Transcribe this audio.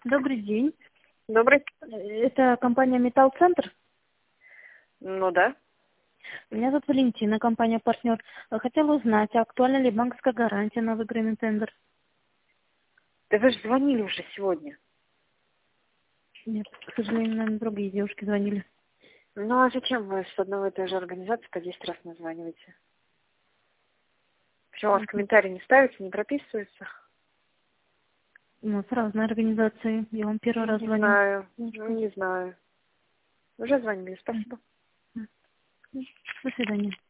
Добрый день. Добрый. Это компания «Металл-центр». Ну да. Меня зовут Валентина, компания «Партнер». Хотела узнать, актуальна ли банковская гарантия на выигранный тендер? Да вы же звонили уже сегодня. Нет, к сожалению, наверное, другие девушки звонили. Ну а зачем вы с одного и той же организации по 10 раз названиваете? Почему у вас комментарии не ставятся, не прописываются? Ну, с разной организацией. Я вам первый раз звоню. Не знаю. Уже звонили, спасибо. До свидания.